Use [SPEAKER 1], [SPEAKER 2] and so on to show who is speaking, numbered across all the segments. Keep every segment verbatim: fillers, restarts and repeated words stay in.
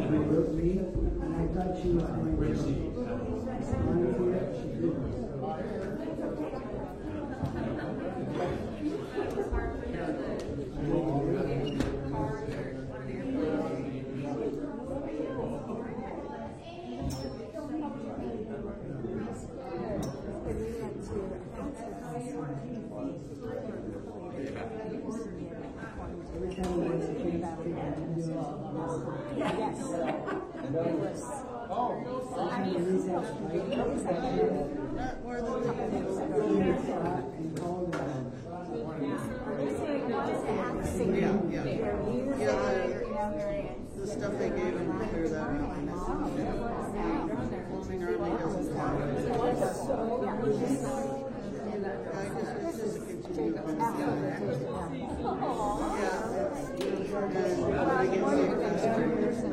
[SPEAKER 1] with me, and I thought she was going to respond to it. She didn't.
[SPEAKER 2] The stuff they gave him to clear that out. Closing army doesn't count. I guess it's just a continuation. Yeah. And I get paid faster.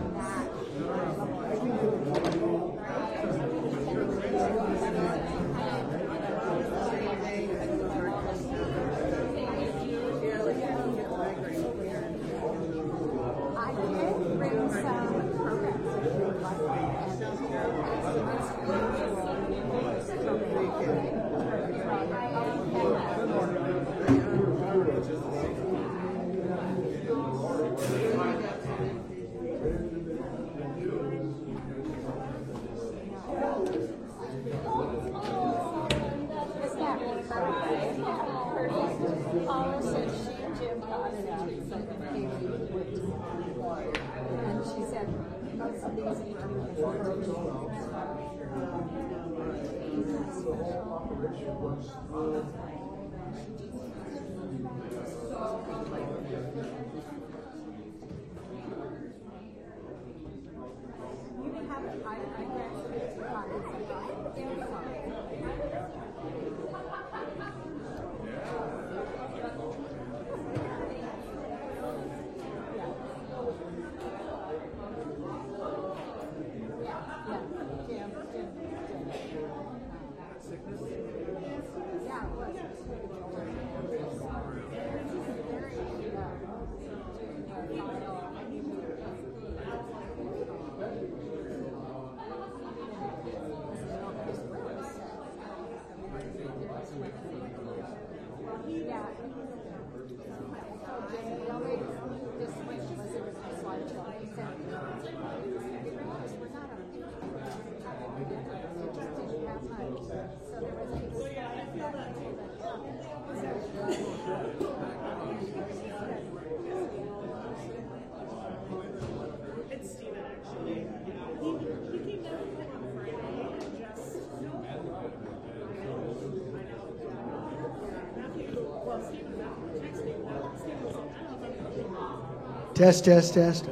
[SPEAKER 1] Test, test, test.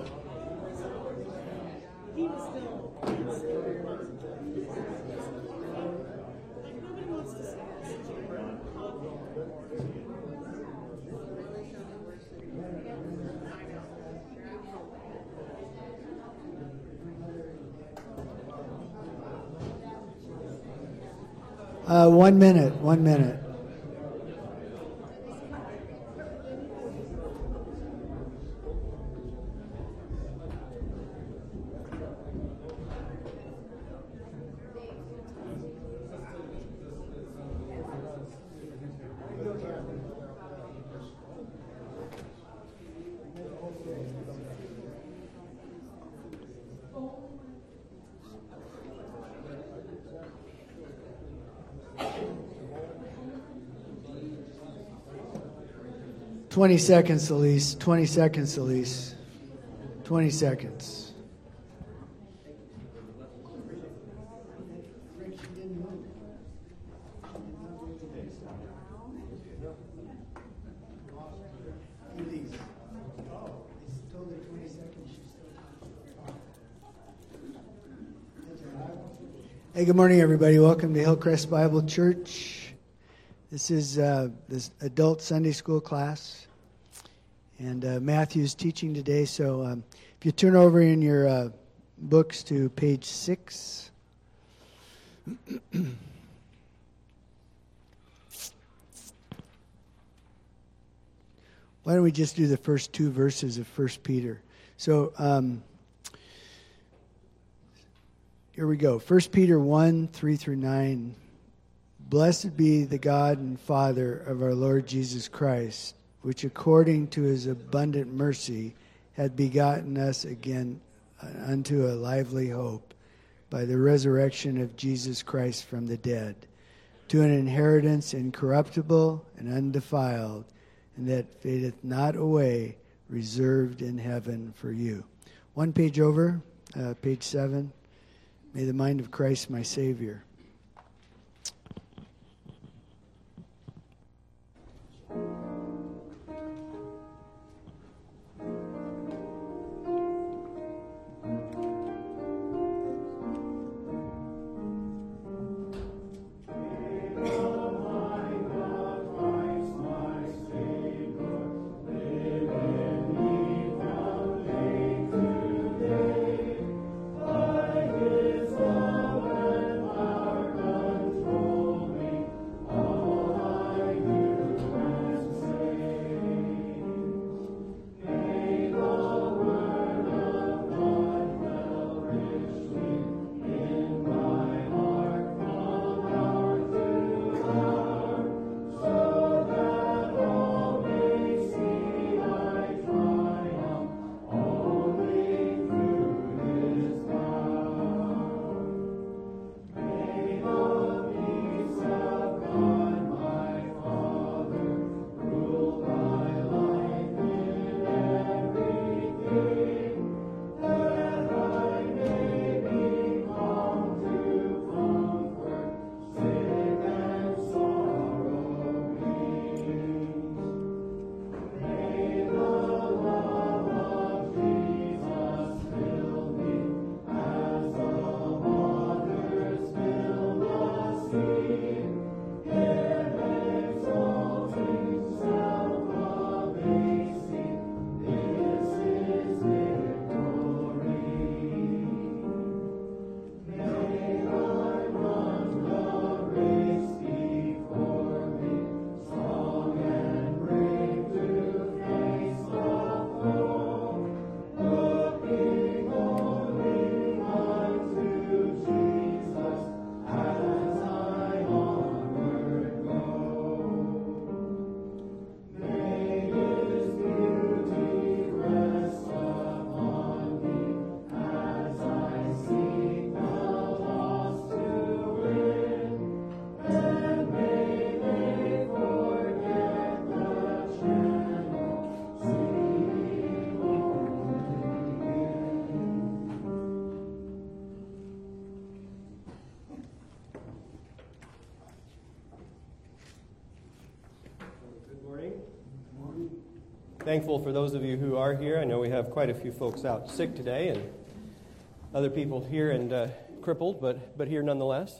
[SPEAKER 1] Uh, one minute, one minute. Twenty seconds, Elise. Twenty seconds, Elise. Twenty seconds. Hey, good morning, everybody. Welcome to Hillcrest Bible Church. This is uh, this adult Sunday school class. And uh, Matthew's teaching today, so um, if you turn over in your uh, books to page six. Why don't we just do the first two verses of First Peter? So, um, here we go. First Peter one, three through nine. Blessed be the God and Father of our Lord Jesus Christ, which according to his abundant mercy hath begotten us again unto a lively hope by the resurrection of Jesus Christ from the dead, to an inheritance incorruptible and undefiled, and that fadeth not away, reserved in heaven for you. One page over, uh, page seven. May the mind of Christ my Savior.
[SPEAKER 3] Thankful for those of you who are here. I know we have quite a few folks out sick today and other people here and uh, crippled, but but here nonetheless.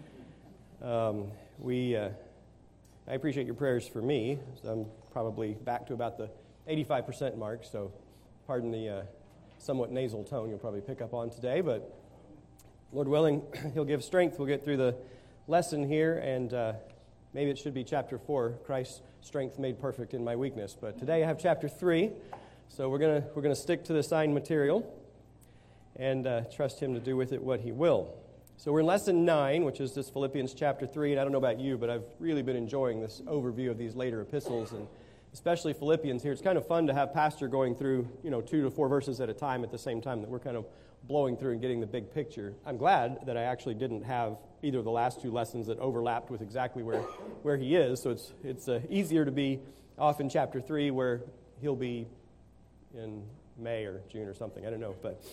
[SPEAKER 3] Um, we, uh, I appreciate your prayers for me. I'm probably back to about the eighty-five percent mark, so pardon the uh, somewhat nasal tone you'll probably pick up on today, but Lord willing, He'll give strength. We'll get through the lesson here, and uh, maybe it should be chapter four, Christ's strength made perfect in my weakness. But today I have chapter three, so we're gonna we're gonna stick to the assigned material and uh, trust Him to do with it what He will. So we're in lesson nine, which is this Philippians chapter three, and I don't know about you, but I've really been enjoying this overview of these later epistles, and especially Philippians here. It's kind of fun to have Pastor going through, you know, two to four verses at a time at the same time, that we're kind of blowing through and getting the big picture. I'm glad that I actually didn't have either of the last two lessons that overlapped with exactly where, where he is, so it's it's uh, easier to be off in chapter three where he'll be in May or June or something, I don't know, but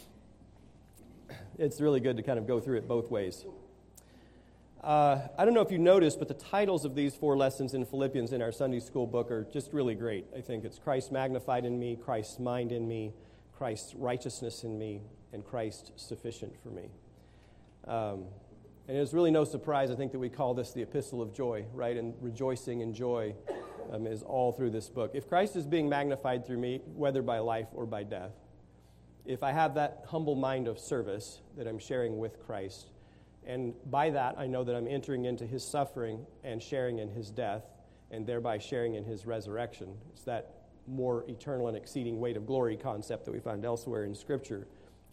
[SPEAKER 3] it's really good to kind of go through it both ways. Uh, I don't know if you noticed, but the titles of these four lessons in Philippians in our Sunday school book are just really great. I think it's Christ magnified in me, Christ's mind in me, Christ's righteousness in me, and Christ sufficient for me. Um, and it's really no surprise, I think, that we call this the epistle of joy, right? And rejoicing and joy um, is all through this book. If Christ is being magnified through me, whether by life or by death, if I have that humble mind of service that I'm sharing with Christ, and by that I know that I'm entering into his suffering and sharing in his death, and thereby sharing in his resurrection. It's that more eternal and exceeding weight of glory concept that we find elsewhere in Scripture.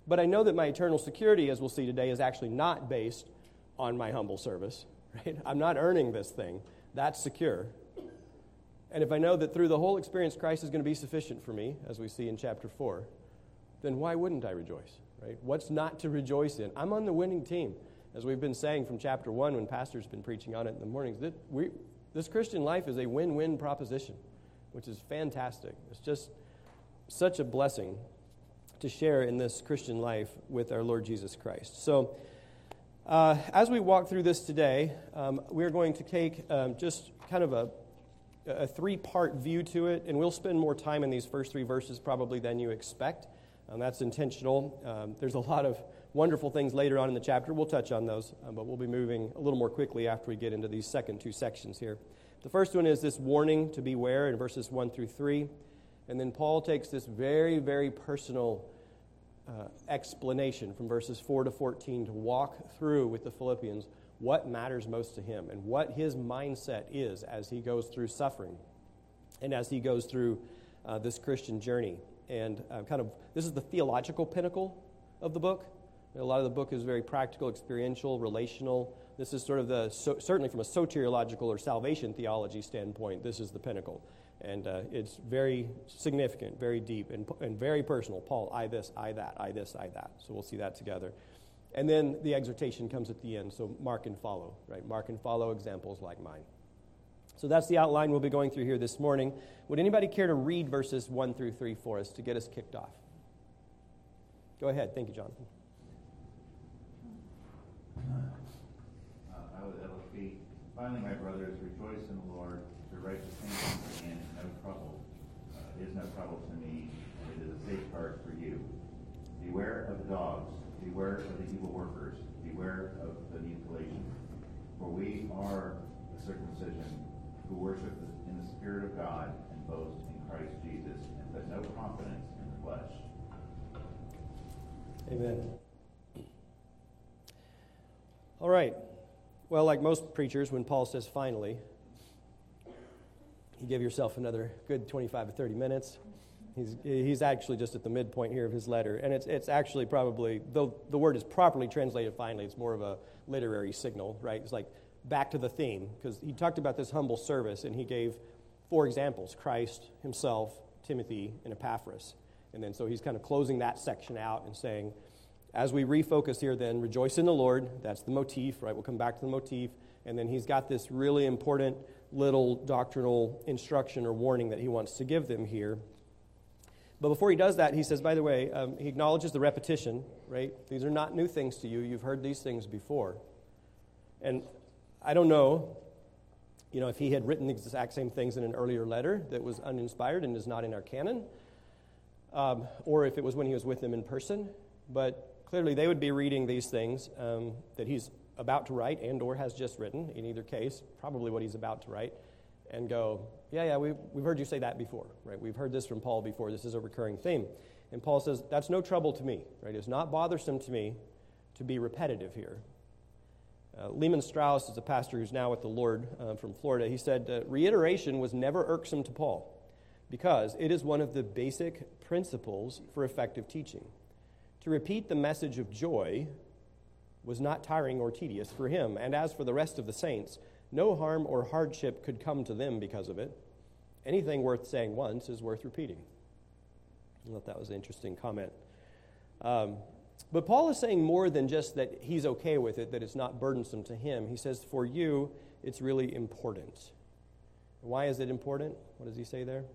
[SPEAKER 3] But I know that my eternal security, as we'll see today, is actually not based on my humble service. Right? I'm not earning this thing. That's secure. And if I know that through the whole experience Christ is going to be sufficient for me, as we see in chapter four, then why wouldn't I rejoice? Right? What's not to rejoice in? I'm on the winning team. As we've been saying from chapter one when Pastor's been preaching on it in the mornings, that we, this Christian life is a win-win proposition, which is fantastic. It's just such a blessing to share in this Christian life with our Lord Jesus Christ. So uh, as we walk through this today, um, we're going to take um, just kind of a, a three-part view to it, and we'll spend more time in these first three verses probably than you expect. Um, that's intentional. Um, there's a lot of wonderful things later on in the chapter. We'll touch on those, um, but we'll be moving a little more quickly after we get into these second two sections here. The first one is this warning to beware in verses one through three. And then Paul takes this very, very personal uh, explanation from verses four to fourteen to walk through with the Philippians what matters most to him and what his mindset is as he goes through suffering and as he goes through uh, this Christian journey. And uh, kind of, this is the theological pinnacle of the book. A lot of the book is very practical, experiential, relational. This is sort of the, so, certainly from a soteriological or salvation theology standpoint, this is the pinnacle. And uh, it's very significant, very deep, and, and very personal. Paul, I this, I that, I this, I that. So we'll see that together. And then the exhortation comes at the end, so mark and follow, right? Mark and follow examples like mine. So that's the outline we'll be going through here this morning. Would anybody care to read verses one through three for us to get us kicked off? Go ahead. Thank you, Jonathan.
[SPEAKER 4] Uh, I was L F B. Finally, my brothers, rejoice in the Lord. To write the same thing again is no trouble. Uh, it is no trouble to me, and it is a safeguard for you. Beware of the dogs. Beware of the evil workers. Beware of the mutilation. For we are the circumcision who worship in the Spirit of God and boast in Christ Jesus, and put no confidence in the flesh.
[SPEAKER 3] Amen. All right. Well, like most preachers, when Paul says finally, you give yourself another good twenty-five to thirty minutes. He's he's actually just at the midpoint here of his letter. And it's it's actually probably, though the word is properly translated finally, it's more of a literary signal, right? It's like back to the theme, because he talked about this humble service, and he gave four examples: Christ, himself, Timothy, and Epaphras. And then so he's kind of closing that section out and saying, as we refocus here then, rejoice in the Lord. That's the motif, right? We'll come back to the motif. And then he's got this really important little doctrinal instruction or warning that he wants to give them here. But before he does that, he says, by the way, um, he acknowledges the repetition, right? These are not new things to you. You've heard these things before. And I don't know, you know, if he had written the exact same things in an earlier letter that was uninspired and is not in our canon, um, or if it was when he was with them in person. But clearly they would be reading these things um, that he's about to write and or has just written, in either case, probably what he's about to write, and go, yeah, yeah, we've, we've heard you say that before, right? We've heard this from Paul before. This is a recurring theme. And Paul says, that's no trouble to me, right? It's not bothersome to me to be repetitive here. Uh, Lehman Strauss is a pastor who's now with the Lord uh, from Florida. He said, uh, reiteration was never irksome to Paul because it is one of the basic principles for effective teaching. To repeat the message of joy was not tiring or tedious for him, and as for the rest of the saints, no harm or hardship could come to them because of it. Anything worth saying once is worth repeating. I thought that was an interesting comment. Um, but Paul is saying more than just that he's okay with it, that it's not burdensome to him. He says, for you, it's really important. Why is it important? What does he say there?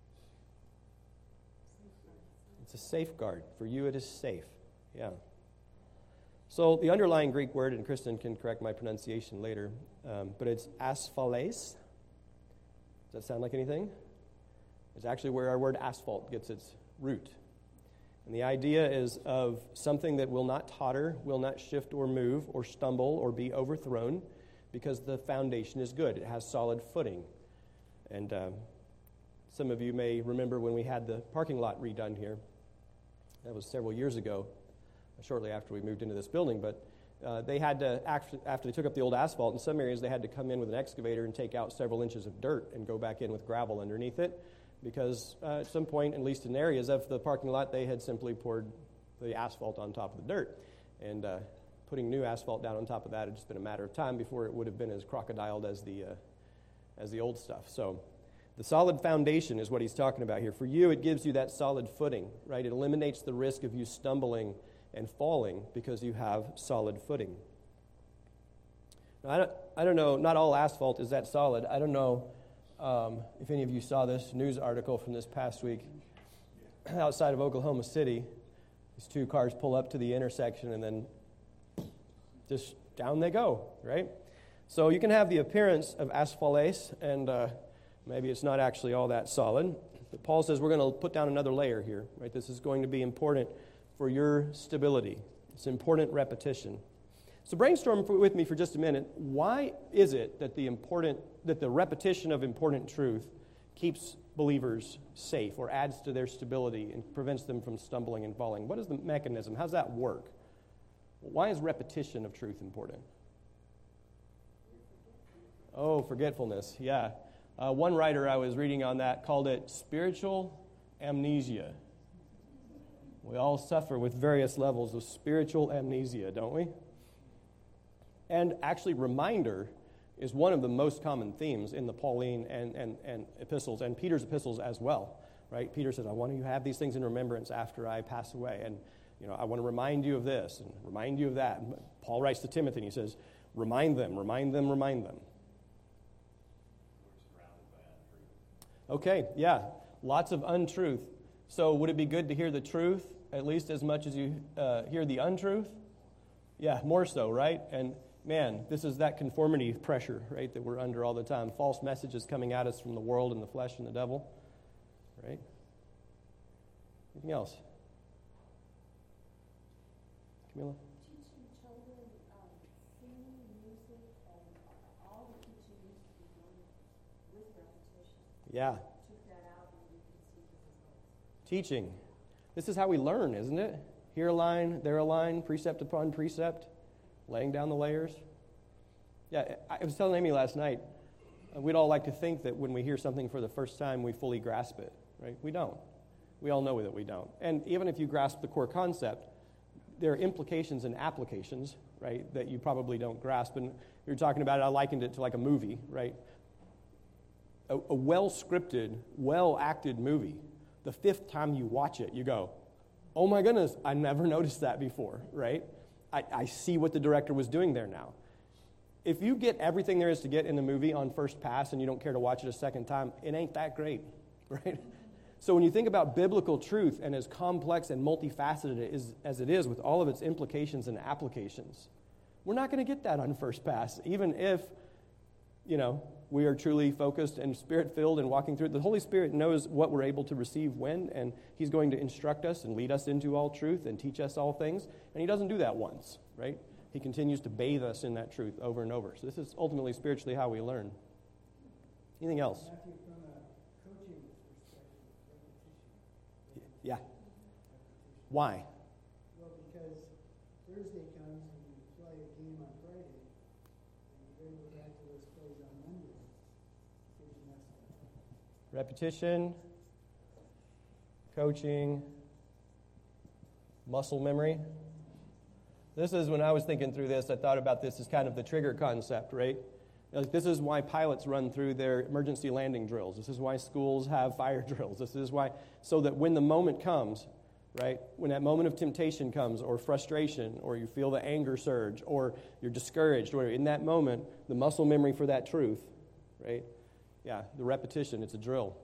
[SPEAKER 3] It's a safeguard. For you, it is safe. Yeah. So the underlying Greek word, and Kristen can correct my pronunciation later, um, but it's asphales. Does that sound like anything? It's actually where our word asphalt gets its root. And the idea is of something that will not totter, will not shift or move or stumble or be overthrown because the foundation is good. It has solid footing. And um, some of you may remember when we had the parking lot redone here. That was several years ago, shortly after we moved into this building. But uh, they had to, after, after they took up the old asphalt, in some areas they had to come in with an excavator and take out several inches of dirt and go back in with gravel underneath it. Because uh, at some point, at least in areas of the parking lot, they had simply poured the asphalt on top of the dirt. And uh, putting new asphalt down on top of that had just been a matter of time before it would have been as crocodiled as the, uh, as the old stuff. So the solid foundation is what he's talking about here. For you, it gives you that solid footing, right? It eliminates the risk of you stumbling and falling because you have solid footing. Now, I don't, I don't know, not all asphalt is that solid. I don't know um, if any of you saw this news article from this past week. Outside of Oklahoma City, these two cars pull up to the intersection and then just down they go, right? So you can have the appearance of asphaltase, and uh, maybe it's not actually all that solid. But Paul says we're going to put down another layer here, right? This is going to be important for your stability. It's important repetition. So brainstorm with me for just a minute. Why is it that the important that the repetition of important truth keeps believers safe or adds to their stability and prevents them from stumbling and falling? What is the mechanism? How does that work? Why is repetition of truth important? Oh, forgetfulness. Yeah. Uh, one writer I was reading on that called it spiritual amnesia. We all suffer with various levels of spiritual amnesia, don't we? And actually, reminder is one of the most common themes in the Pauline and, and, and epistles, and Peter's epistles as well, right? Peter says, I want you to have these things in remembrance after I pass away, and you know, I want to remind you of this and remind you of that. And Paul writes to Timothy, and he says, remind them, remind them, remind them. Okay, yeah, lots of untruth. So would it be good to hear the truth at least as much as you uh, hear the untruth? Yeah, more so, right? And man, this is that conformity pressure, right, that we're under all the time. False messages coming at us from the world and the flesh and the devil, right? Anything else? Camila?
[SPEAKER 5] Teaching children um, singing, music, and all the teaching needs to be done with repetition.
[SPEAKER 3] Yeah.
[SPEAKER 5] Took that out and you can see the results.
[SPEAKER 3] Teaching. This is how we learn, isn't it? Here a line, there a line, precept upon precept. Laying down the layers. Yeah, I was telling Amy last night, uh, we'd all like to think that when we hear something for the first time, we fully grasp it, right? We don't. We all know that we don't. And even if you grasp the core concept, there are implications and applications, right, that you probably don't grasp. And you're talking about it, I likened it to like a movie, right? A, a well-scripted, well-acted movie. The fifth time you watch it, you go, oh my goodness, I never noticed that before, right? I, I see what the director was doing there now. If you get everything there is to get in the movie on first pass and you don't care to watch it a second time, it ain't that great, right? So when you think about biblical truth and as complex and multifaceted it is, as it is with all of its implications and applications, we're not going to get that on first pass, even if, you know, we are truly focused and spirit-filled and walking through it. The Holy Spirit knows what we're able to receive when, and He's going to instruct us and lead us into all truth and teach us all things. And He doesn't do that once, right? He continues to bathe us in that truth over and over. So this is ultimately spiritually how we learn. Anything else?
[SPEAKER 1] Matthew, from a coaching perspective, repetition.
[SPEAKER 3] Yeah. Why?
[SPEAKER 1] Well, because Thursday comes and you play a game on Friday, and you bring it back to those plays on Monday. Gives you muscle.
[SPEAKER 3] Repetition, coaching, muscle memory. This is when I was thinking through this, I thought about this as kind of the trigger concept, right? Like, this is why pilots run through their emergency landing drills. This is why schools have fire drills. This is why, so that when the moment comes, right, when that moment of temptation comes, or frustration, or you feel the anger surge, or you're discouraged, or in that moment, the muscle memory for that truth, right? Yeah, the repetition, it's a drill.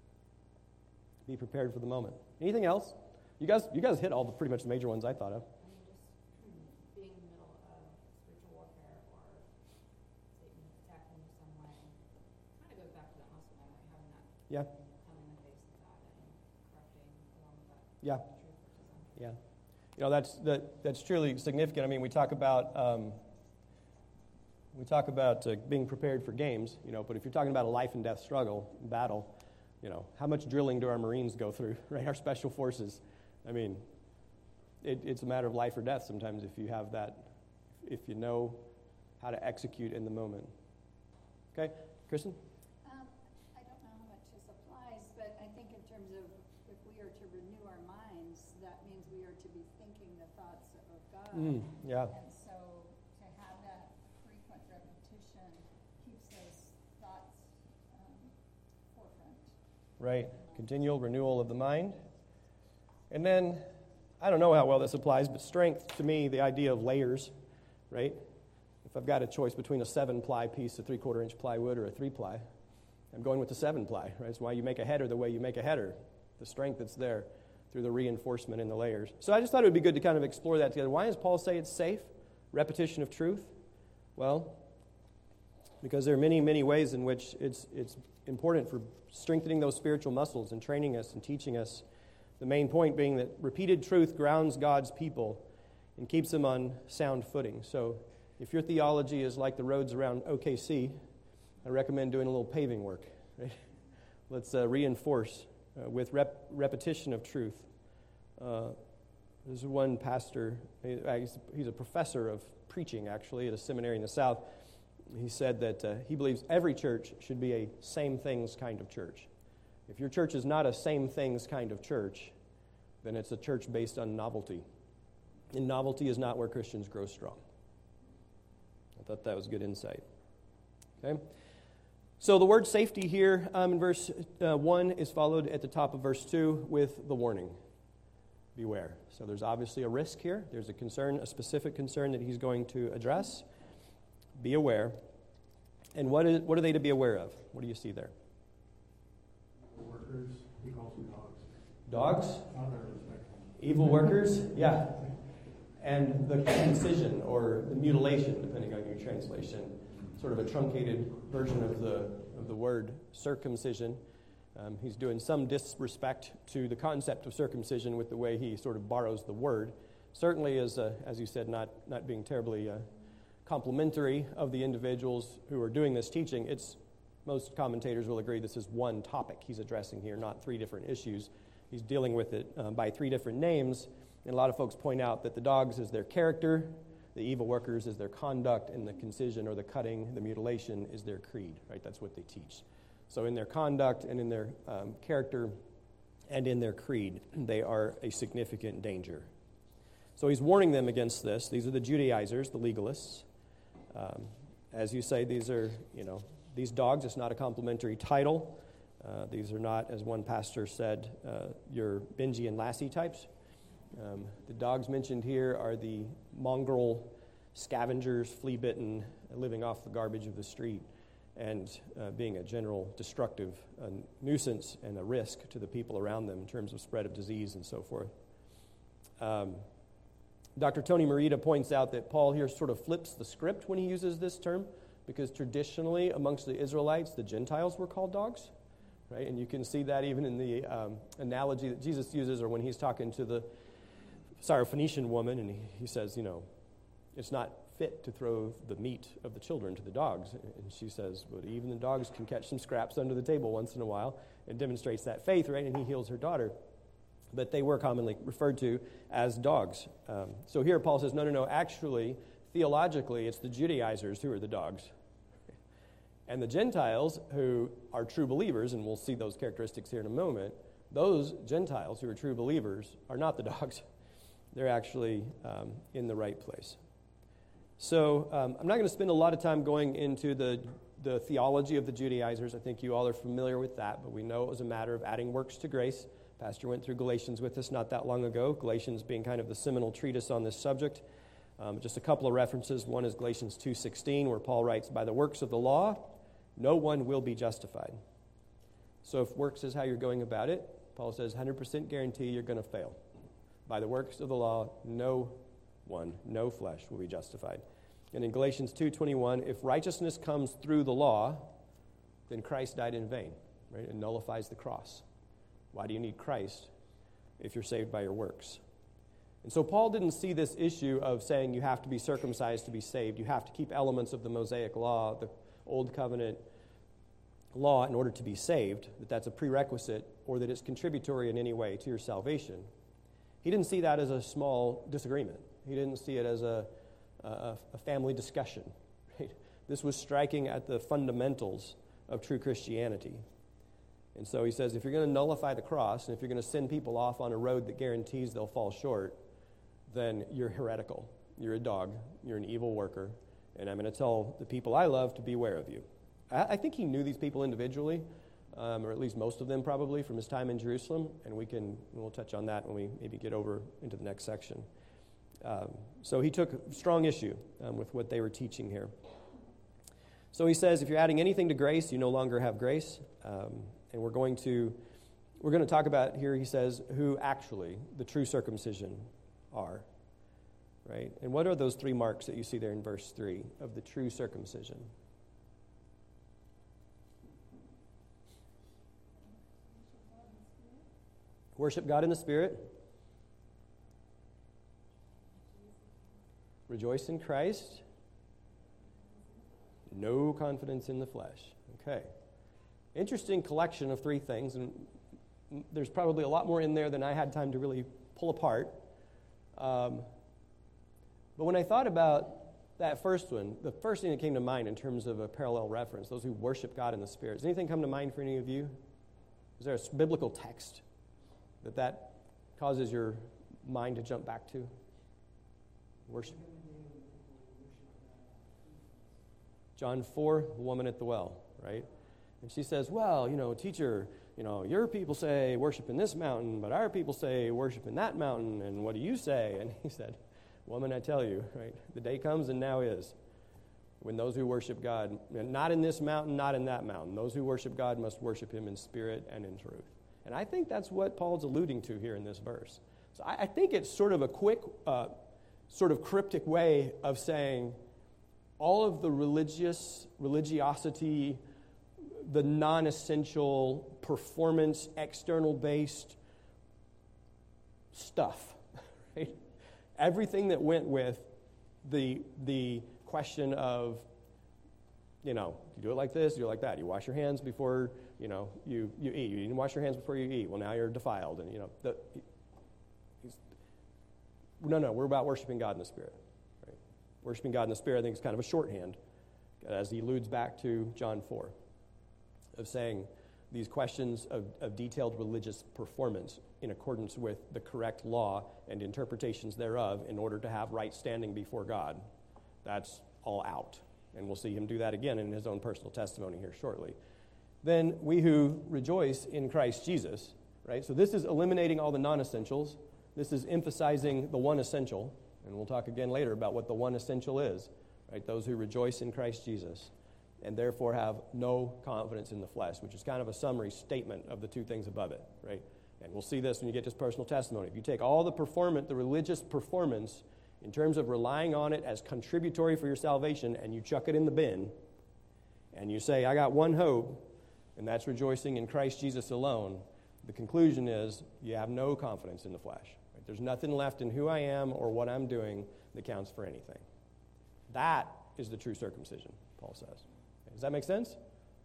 [SPEAKER 3] Be prepared for the moment. Anything else? You guys, you guys hit all the pretty much the major ones I thought of.
[SPEAKER 5] Just being in the middle of spiritual warfare or Satan attacking you some way, kind of goes back to that muscle memory, having that
[SPEAKER 3] Yeah,
[SPEAKER 5] come in the face of that and correcting along with that
[SPEAKER 3] yeah,
[SPEAKER 5] truth versus untruth.
[SPEAKER 3] yeah. You know, that's that, that's truly significant. I mean, we talk about um, we talk about uh, being prepared for games, you know, but if you're talking about a life and death struggle, battle, you know, how much drilling do our Marines go through, right? Our special forces. I mean, it, it's a matter of life or death sometimes if you have that, if you know how to execute in the moment. Okay, Kristen?
[SPEAKER 6] Um, I don't know how much this applies, but I think in terms of if we are to renew our minds, that means we are to be thinking the thoughts of God.
[SPEAKER 3] Mm, yeah.
[SPEAKER 6] And so to have that frequent repetition keeps those thoughts um, forefront.
[SPEAKER 3] Right. Continual renewal of the mind. And then, I don't know how well this applies, but strength, to me, the idea of layers, right? If I've got a choice between a seven-ply piece of three-quarter inch plywood or a three-ply, I'm going with the seven-ply, right? It's why you make a header the way you make a header, the strength that's there through the reinforcement in the layers. So I just thought it would be good to kind of explore that together. Why does Paul say it's safe? Repetition of truth? Well, because there are many, many ways in which it's it's important for strengthening those spiritual muscles and training us and teaching us. The main point being that repeated truth grounds God's people and keeps them on sound footing. So if your theology is like the roads around O K C, I recommend doing a little paving work. Right? Let's uh, reinforce uh, with rep- repetition of truth. Uh, there's one pastor, he's a professor of preaching, actually, at a seminary in the South. He said that uh, he believes every church should be a same things kind of church. If your church is not a same things kind of church, then it's a church based on novelty. And novelty is not where Christians grow strong. I thought that was good insight. Okay? So the word safety here um, in verse uh, one is followed at the top of verse two with the warning. Beware. So there's obviously a risk here. There's a concern, a specific concern that he's going to address. Be aware. And what is what are they to be aware of? What do you see there?
[SPEAKER 7] Workers, he calls them dogs.
[SPEAKER 3] Dogs?
[SPEAKER 7] Not very respectful.
[SPEAKER 3] Evil workers? Yeah. And the incision or the mutilation, depending on your translation, sort of a truncated version of the of the word circumcision. Um, he's doing some disrespect to the concept of circumcision with the way he sort of borrows the word. Certainly, as uh, as you said, not not being terribly uh, complimentary of the individuals who are doing this teaching. It's most commentators will agree this is one topic he's addressing here, not three different issues. He's dealing with it uh, by three different names. And a lot of folks point out that the dogs is their character, the evil workers is their conduct, and the concision or the cutting, the mutilation is their creed, right? That's what they teach. So in their conduct and in their um, character and in their creed, they are a significant danger. So he's warning them against this. These are the Judaizers, the legalists. Um, as you say, these are, you know, these dogs, it's not a complimentary title. Uh, these are not, as one pastor said, uh, your Benji and Lassie types. Um, the dogs mentioned here are the mongrel scavengers, flea-bitten, living off the garbage of the street, and uh, being a general destructive uh, nuisance and a risk to the people around them in terms of spread of disease and so forth. Um, Doctor Tony Merida points out that Paul here sort of flips the script when he uses this term, because traditionally amongst the Israelites, the Gentiles were called dogs, right? And you can see that even in the um, analogy that Jesus uses, or when he's talking to the Syrophoenician woman, and he, he says, you know, it's not fit to throw the meat of the children to the dogs. And she says, but even the dogs can catch some scraps under the table once in a while. It demonstrates that faith, right? And he heals her daughter. But they were commonly referred to as dogs. Um, so here Paul says, no, no, no, actually, theologically, it's the Judaizers who are the dogs. And the Gentiles, who are true believers, and we'll see those characteristics here in a moment, those Gentiles who are true believers are not the dogs. They're actually um, in the right place. So um, I'm not going to spend a lot of time going into the, the theology of the Judaizers. I think you all are familiar with that, but we know it was a matter of adding works to grace. Pastor went through Galatians with us not that long ago, Galatians being kind of the seminal treatise on this subject. Um, just a couple of references. One is Galatians two sixteen, where Paul writes, by the works of the law, no one will be justified. So if works is how you're going about it, Paul says one hundred percent guarantee you're going to fail. By the works of the law, no one, no flesh will be justified. And in Galatians two twenty-one, if righteousness comes through the law, then Christ died in vain, right? It nullifies the cross. Why do you need Christ if you're saved by your works? And so Paul didn't see this issue of saying you have to be circumcised to be saved. You have to keep elements of the Mosaic law, the Old Covenant law, in order to be saved, that that's a prerequisite, or that it's contributory in any way to your salvation. He didn't see that as a small disagreement. He didn't see it as a, a, a family discussion. Right? This was striking at the fundamentals of true Christianity. And so he says, if you're going to nullify the cross, and if you're going to send people off on a road that guarantees they'll fall short, then you're heretical. You're a dog. You're an evil worker. And I'm going to tell the people I love to beware of you. I, I think he knew these people individually, um, or at least most of them probably, from his time in Jerusalem. And we can, we'll touch on that when we maybe get over into the next section. Um, so he took strong issue um, with what they were teaching here. So he says, if you're adding anything to grace, you no longer have grace. Um, and we're going to we're going to talk about here, he says, who actually the true circumcision are. Right? And what are those three marks that you see there in verse three of the true circumcision? Worship God in the Spirit. Rejoice in Christ. No confidence in the flesh. Okay. Interesting collection of three things, and there's probably a lot more in there than I had time to really pull apart. Um, but when I thought about that first one, the first thing that came to mind in terms of a parallel reference, those who worship God in the Spirit, does anything come to mind for any of you? Is there a biblical text that that causes your mind to jump back to? Worship. John four, the woman at the well, right? And she says, well, you know, teacher, you know, your people say worship in this mountain, but our people say worship in that mountain, and what do you say? And he said, woman, I tell you, right, the day comes and now is, when those who worship God, not in this mountain, not in that mountain, those who worship God must worship him in spirit and in truth. And I think that's what Paul's alluding to here in this verse. So I, I think it's sort of a quick, uh, sort of cryptic way of saying all of the religious, religiosity, the non-essential, performance, external-based stuff, right? Everything that went with the the question of, you know, you do it like this, you do it like that. You wash your hands before, you know, you, you eat. You didn't wash your hands before you eat. Well, now you're defiled. And, you know, the, he's, no, no, we're about worshiping God in the Spirit. Right? Worshiping God in the Spirit, I think, is kind of a shorthand, as he alludes back to John four, of saying these questions of, of detailed religious performance in accordance with the correct law and interpretations thereof in order to have right standing before God. That's all out. And we'll see him do that again in his own personal testimony here shortly. Then we who rejoice in Christ Jesus, right? So this is eliminating all the non-essentials. This is emphasizing the one essential. And we'll talk again later about what the one essential is, right? Those who rejoice in Christ Jesus and therefore have no confidence in the flesh, which is kind of a summary statement of the two things above it, right? And we'll see this when you get to his personal testimony. If you take all the performance, the religious performance, in terms of relying on it as contributory for your salvation, and you chuck it in the bin, and you say, I got one hope, and that's rejoicing in Christ Jesus alone, the conclusion is you have no confidence in the flesh. Right? There's nothing left in who I am or what I'm doing that counts for anything. That is the true circumcision, Paul says. Does that make sense?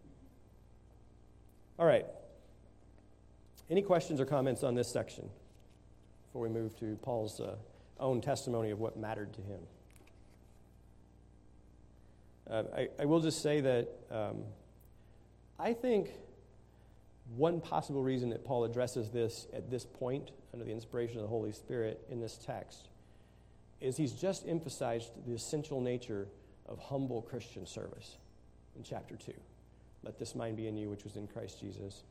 [SPEAKER 3] All right. Any questions or comments on this section before we move to Paul's uh, own testimony of what mattered to him? Uh, I, I will just say that um, I think one possible reason that Paul addresses this at this point, under the inspiration of the Holy Spirit in this text, is he's just emphasized the essential nature of humble Christian service in chapter two. Let this mind be in you, which was in Christ Jesus.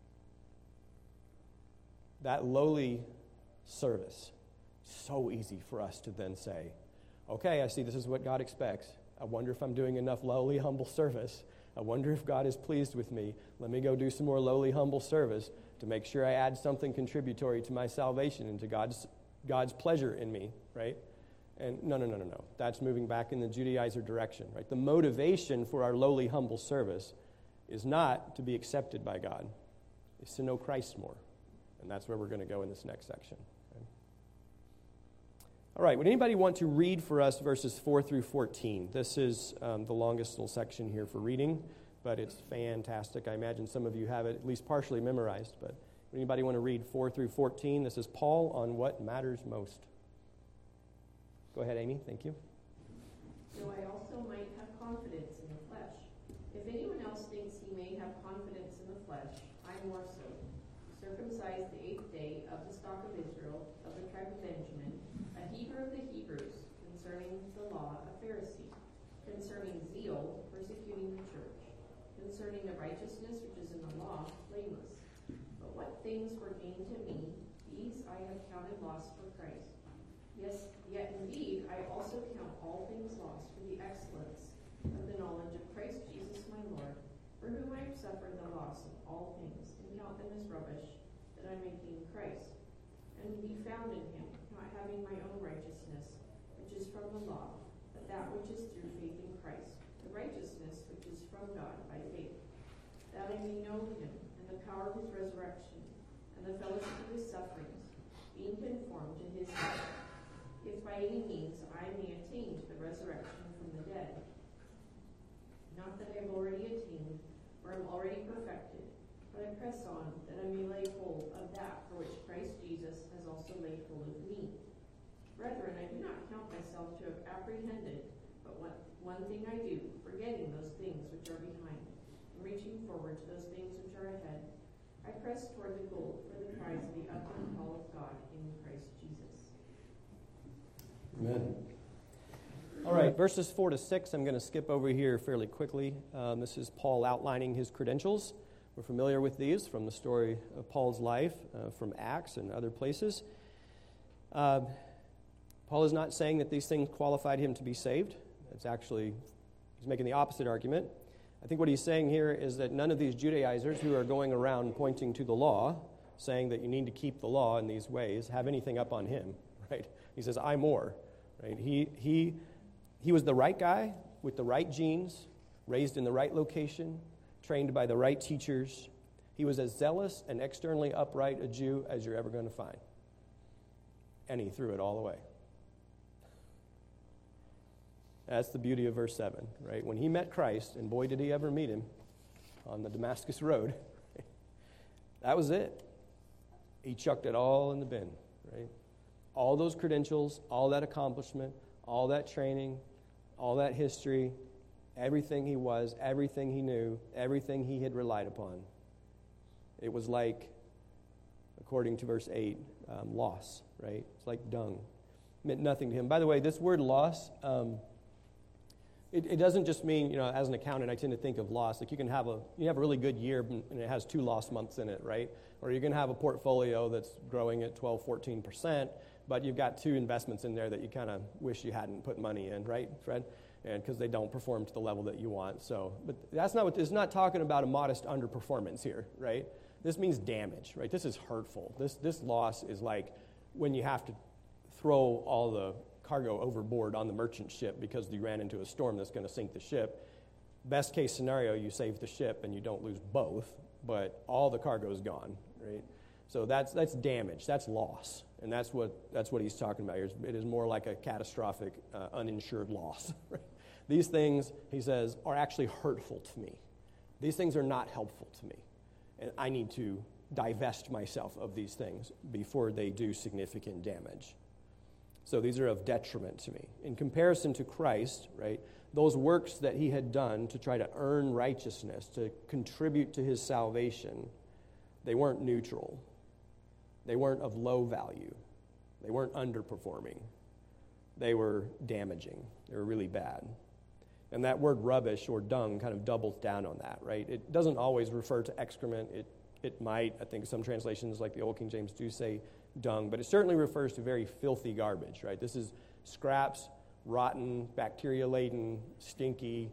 [SPEAKER 3] That lowly service, so easy for us to then say, okay, I see this is what God expects. I wonder if I'm doing enough lowly, humble service. I wonder if God is pleased with me. Let me go do some more lowly, humble service to make sure I add something contributory to my salvation and to God's God's pleasure in me, right? And no, no, no, no, no. That's moving back in the Judaizer direction, right? The motivation for our lowly, humble service is not to be accepted by God. It's to know Christ more. And that's where we're going to go in this next section. Okay? All right, would anybody want to read for us verses four through fourteen? This is um, the longest little section here for reading, but it's fantastic. I imagine some of you have it at least partially memorized, but would anybody want to read four through fourteen? This is Paul on what matters most. Go ahead, Amy. Thank you.
[SPEAKER 8] So I also might have confidence in the flesh. If anyone else thinks he may have confidence in the flesh, I'm more circumcised the eighth day of the stock of Israel, of the tribe of Benjamin, a Hebrew of the Hebrews, concerning the law, a Pharisee, concerning zeal, persecuting the church, concerning the righteousness which is in the law, blameless. But what things were gained to me, these I have counted loss for Christ. Yes, yet indeed I also count all things lost for the excellence of the knowledge of Christ Jesus my Lord, for whom I have suffered the loss of all things, and count them as rubbish, that I may gain Christ, and be found in him, not having my own righteousness, which is from the law, but that which is through faith in Christ, the righteousness which is from God by faith, that I may know him, and the power of his resurrection, and the fellowship of his sufferings, being conformed to his death, if by any means I may attain to the resurrection from the dead. Not that I have already attained, or am already perfected, but I press on, that I may lay hold of that for which Christ Jesus has also laid hold of me. Brethren, I do not count myself to have apprehended, but one, one thing I do, forgetting those things which are behind, and reaching forward to those things which are ahead, I press toward the goal for the prize of the upward call of God in Christ Jesus.
[SPEAKER 3] Amen. All right, verses four to six, I'm going to skip over here fairly quickly. Um, this is Paul outlining his credentials. We're familiar with these from the story of Paul's life, uh, from Acts and other places. Uh, Paul is not saying that these things qualified him to be saved. It's actually, he's making the opposite argument. I think what he's saying here is that none of these Judaizers who are going around pointing to the law, saying that you need to keep the law in these ways, have anything up on him, right? He says, I'm more, right? He, he, he was the right guy with the right genes, raised in the right location, trained by the right teachers. He was as zealous and externally upright a Jew as you're ever going to find. And he threw it all away. That's the beauty of verse seven, right? When he met Christ, and boy did he ever meet him on the Damascus Road, that was it. He chucked it all in the bin, right? All those credentials, all that accomplishment, all that training, all that history, everything he was, everything he knew, everything he had relied upon. It was like, according to verse eight, um, loss, right? It's like dung. It meant nothing to him. By the way, this word loss, um, it, it doesn't just mean, you know, as an accountant, I tend to think of loss. Like you can have a you have a really good year and it has two lost months in it, right? Or you can have a portfolio that's growing at twelve, fourteen percent, but you've got two investments in there that you kind of wish you hadn't put money in, right, Fred? And because they don't perform to the level that you want. So, but that's not what, it's not talking about a modest underperformance here, right? This means damage, right? This is hurtful. This this loss is like when you have to throw all the cargo overboard on the merchant ship because you ran into a storm that's going to sink the ship. Best case scenario, you save the ship and you don't lose both, but all the cargo is gone, right? So that's that's damage. That's loss, and that's what that's what he's talking about here. It is more like a catastrophic, uh, uninsured loss. Right? These things, he says, are actually hurtful to me. These things are not helpful to me, and I need to divest myself of these things before they do significant damage. So these are of detriment to me. In comparison to Christ, right, those works that he had done to try to earn righteousness, to contribute to his salvation, they weren't neutral. They weren't of low value. They weren't underperforming. They were damaging. They were really bad. And that word rubbish or dung kind of doubles down on that, right? It doesn't always refer to excrement. It it might. I think some translations, like the Old King James, do say dung, but it certainly refers to very filthy garbage, right? This is scraps, rotten, bacteria-laden, stinky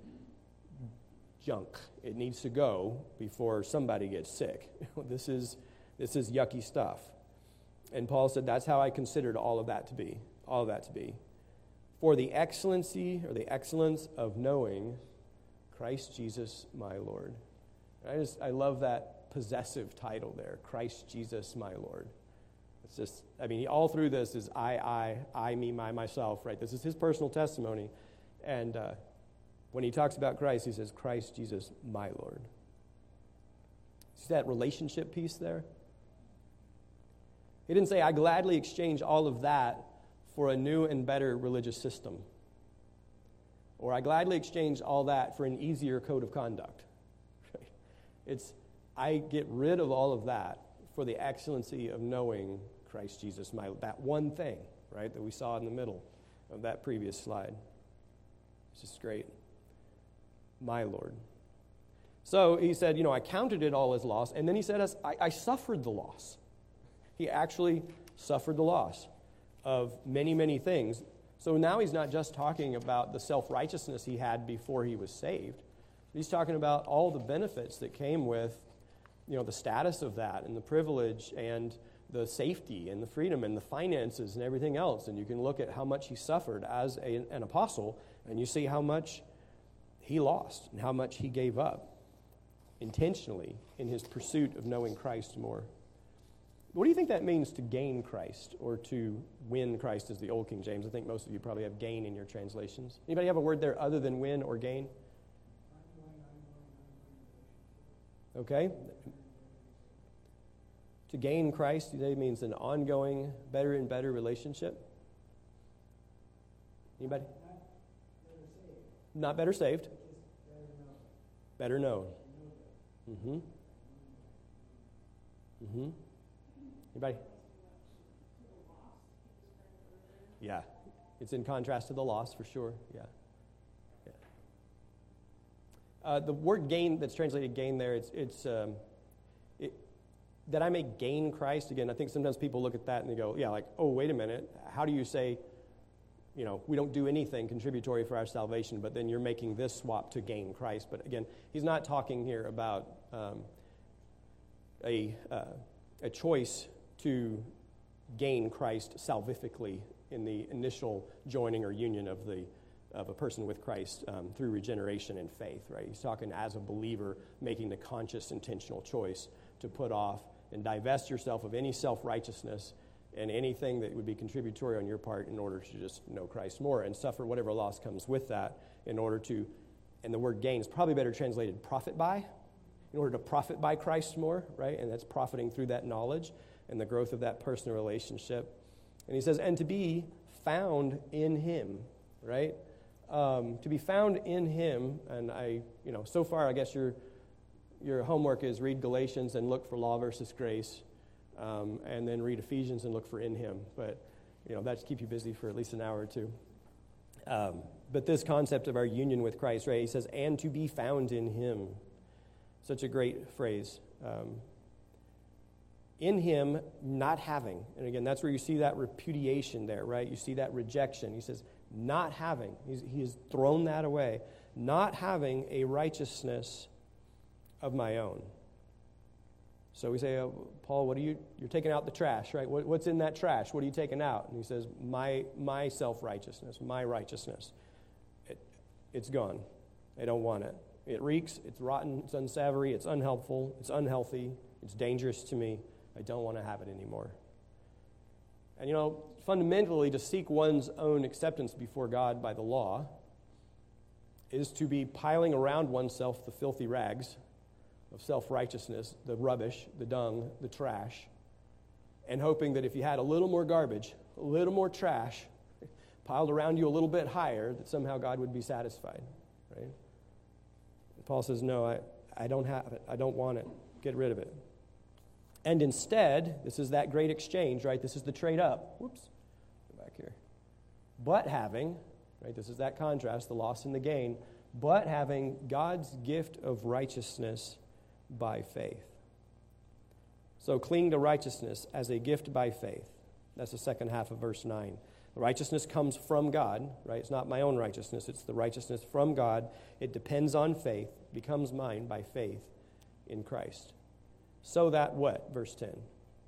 [SPEAKER 3] junk. It needs to go before somebody gets sick. This is this is yucky stuff. And Paul said, that's how I considered all of that to be, all of that to be. For the excellency or the excellence of knowing Christ Jesus my Lord. I just I love that possessive title there, Christ Jesus my Lord. It's just, I mean, all through this is I, I, I, me, my, myself, right? This is his personal testimony. And uh, when he talks about Christ, he says, Christ Jesus my Lord. See that relationship piece there? He didn't say, I gladly exchange all of that for a new and better religious system. Or I gladly exchange all that for an easier code of conduct. Right? It's, I get rid of all of that for the excellency of knowing Christ Jesus, my that one thing, right, that we saw in the middle of that previous slide. It's just great. My Lord. So he said, you know, I counted it all as loss, and then he said, I, I suffered the loss. He actually suffered the loss of many, many things. So now he's not just talking about the self-righteousness he had before he was saved. He's talking about all the benefits that came with, you know, the status of that and the privilege and the safety and the freedom and the finances and everything else. And you can look at how much he suffered as a, an apostle, and you see how much he lost and how much he gave up intentionally in his pursuit of knowing Christ more. What do you think that means to gain Christ or to win Christ, as the old King James? I think most of you probably have gain in your translations. Anybody have a word there other than win or gain? Okay. To gain Christ today means an ongoing, better and better relationship. Anybody? Not better saved. Better known. Mm-hmm. Mm-hmm. Anybody? Yeah. It's in contrast to the loss, for sure. Yeah. Yeah. Uh, the word gain that's translated gain there, it's, it's um, it, that I may gain Christ. Again, I think sometimes people look at that and they go, yeah, like, oh, wait a minute. How do you say, you know, we don't do anything contributory for our salvation, but then you're making this swap to gain Christ? But again, he's not talking here about um, a uh, a choice to gain Christ salvifically in the initial joining or union of the of a person with Christ um, through regeneration and faith, right? He's talking as a believer making the conscious, intentional choice to put off and divest yourself of any self-righteousness and anything that would be contributory on your part in order to just know Christ more and suffer whatever loss comes with that in order to, and the word gain is probably better translated profit by, in order to profit by Christ more, right? And that's profiting through that knowledge and the growth of that personal relationship. And he says, and to be found in him, right? Um, to be found in him, and I, you know, so far I guess your your homework is read Galatians and look for law versus grace, um, and then read Ephesians and look for in him. But, you know, that's keep you busy for at least an hour or two. Um, but this concept of our union with Christ, right? He says, and to be found in him. Such a great phrase. Um, in him, not having. And again, that's where you see that repudiation there, right? You see that rejection. He says, not having. He's, he has thrown that away. Not having a righteousness of my own. So we say, oh, Paul, what are you, you're taking out the trash, right? What, what's in that trash? What are you taking out? And he says, my my self-righteousness, my righteousness. It, it's gone. I don't want it. It reeks, it's rotten, it's unsavory, it's unhelpful, it's unhealthy, it's dangerous to me. I don't want to have it anymore. And you know, fundamentally, to seek one's own acceptance before God by the law is to be piling around oneself the filthy rags of self-righteousness, the rubbish, the dung, the trash, and hoping that if you had a little more garbage, a little more trash piled around you a little bit higher, that somehow God would be satisfied, right? Paul says, no, I, I don't have it. I don't want it. Get rid of it. And instead, this is that great exchange, right? This is the trade up. Whoops. Go back here. But having, right, this is that contrast, the loss and the gain, but having God's gift of righteousness by faith. So cling to righteousness as a gift by faith. That's the second half of verse nine. The righteousness comes from God, right? It's not my own righteousness. It's the righteousness from God. It depends on faith, becomes mine by faith in Christ. So that what? Verse ten.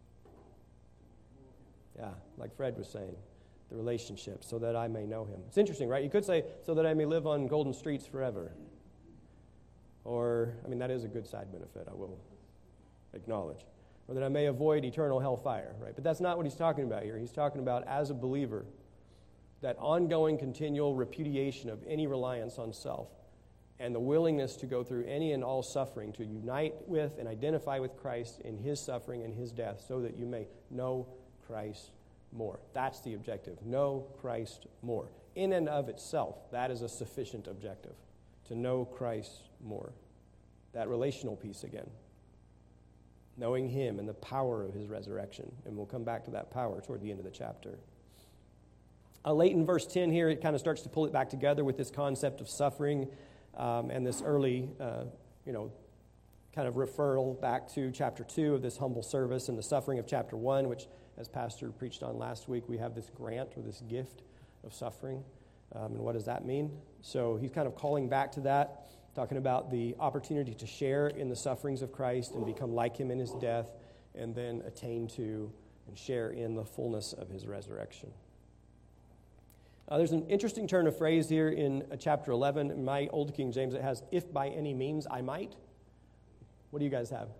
[SPEAKER 3] Yeah, like Fred was saying, the relationship, so that I may know him. It's interesting, right? You could say, so that I may live on golden streets forever. Or, I mean, that is a good side benefit, I will acknowledge. Or that I may avoid eternal hellfire, right? But that's not what he's talking about here. He's talking about, as a believer, that ongoing, continual repudiation of any reliance on self and the willingness to go through any and all suffering, to unite with and identify with Christ in his suffering and his death so that you may know Christ more. That's the objective. Know Christ more. In and of itself, that is a sufficient objective, to know Christ more. That relational piece again. knowing him and the power of his resurrection. And we'll come back to that power toward the end of the chapter. Uh, late in verse ten here, it kind of starts to pull it back together with this concept of suffering um, and this early, uh, you know, kind of referral back to chapter two of this humble service and the suffering of chapter one, which, as Pastor preached on last week, we have this grant or this gift of suffering. Um, and what does that mean? So he's kind of calling back to that, talking about the opportunity to share in the sufferings of Christ and become like him in his death, and then attain to and share in the fullness of his resurrection. Uh, there's an interesting turn of phrase here in uh, chapter eleven. In my Old King James, it has, if by any means I might. What do you guys have?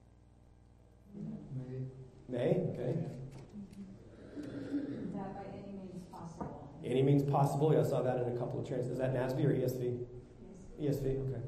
[SPEAKER 1] May.
[SPEAKER 3] May? Okay.
[SPEAKER 6] That by any means possible.
[SPEAKER 3] Any means possible. Yeah, I saw that in a couple of translations. Is that N A S B or E S V? E S V, okay.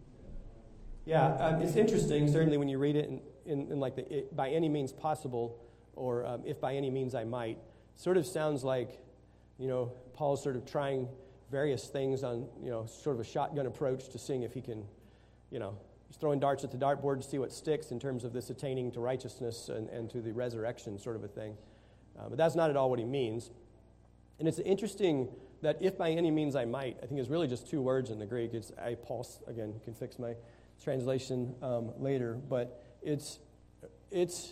[SPEAKER 3] Yeah, um, it's interesting, certainly when you read it in, in, in like the it, by any means possible, or um, if by any means I might, sort of sounds like, you know, Paul's sort of trying various things on, you know, sort of a shotgun approach to seeing if he can, you know, he's throwing darts at the dartboard to see what sticks in terms of this attaining to righteousness and, and to the resurrection sort of a thing. Uh, but that's not at all what he means. And it's interesting that if by any means I might, I think is really just two words in the Greek. It's aipos. Again, you can fix my translation um, later. But it's it's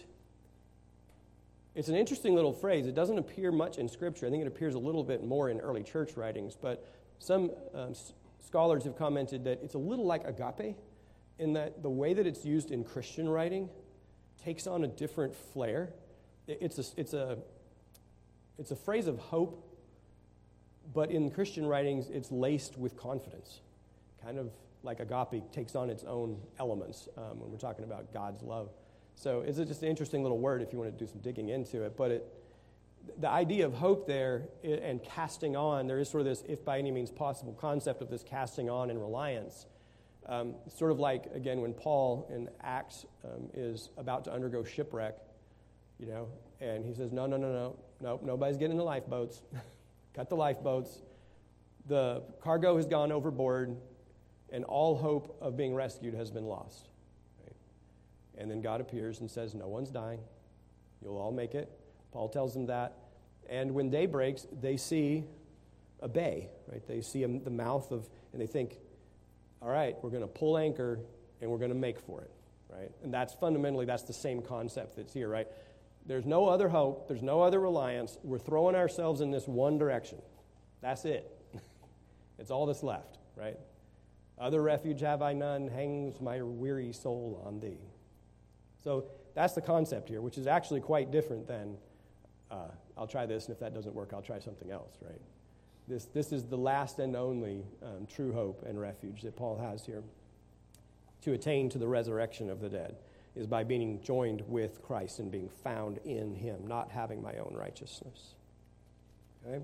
[SPEAKER 3] it's an interesting little phrase. It doesn't appear much in Scripture. I think it appears a little bit more in early church writings. But some um, s- scholars have commented that it's a little like agape, in that the way that it's used in Christian writing takes on a different flair. It, it's a it's a it's a phrase of hope. But in Christian writings, it's laced with confidence, kind of like agape takes on its own elements um, when we're talking about God's love. So it's just an interesting little word if you want to do some digging into it. But it, the idea of hope there and casting on, there is sort of this, if by any means possible, concept of this casting on and reliance. Um, sort of like, again, when Paul in Acts um, is about to undergo shipwreck, you know, and he says, no, no, no, no, no, nobody's getting in the lifeboats. Cut the lifeboats. The cargo has gone overboard, and all hope of being rescued has been lost. Right? And then God appears and says, no one's dying. You'll all make it. Paul tells them that. And when day breaks, they see a bay. Right? They see a, the mouth of, and they think, all right, we're going to pull anchor, and we're going to make for it. Right? And that's fundamentally, that's the same concept that's here, right? There's no other hope. There's no other reliance. We're throwing ourselves in this one direction. That's it. It's all that's left, right? Other refuge have I none, hangs my weary soul on thee. So that's the concept here, which is actually quite different than, uh, I'll try this, and if that doesn't work, I'll try something else, right? This, this is the last and only um, true hope and refuge that Paul has here to attain to the resurrection of the dead. Is by being joined with Christ and being found in him, not having my own righteousness. Okay?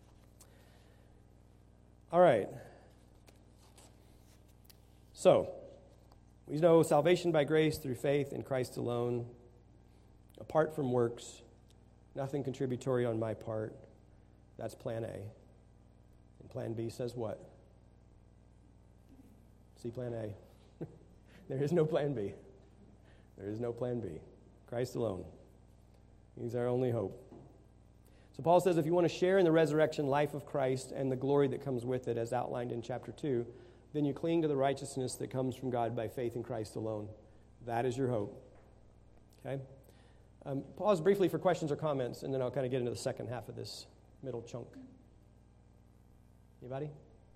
[SPEAKER 3] All right. So, we know salvation by grace through faith in Christ alone, apart from works, nothing contributory on my part. That's plan A. And plan B says what? See plan A. There is no plan B. There is no plan B. Christ alone. He's our only hope. So Paul says if you want to share in the resurrection life of Christ and the glory that comes with it as outlined in chapter two, then you cling to the righteousness that comes from God by faith in Christ alone. That is your hope. Okay? Um, pause briefly for questions or comments, and then I'll kind of get into the second half of this middle chunk. Anybody?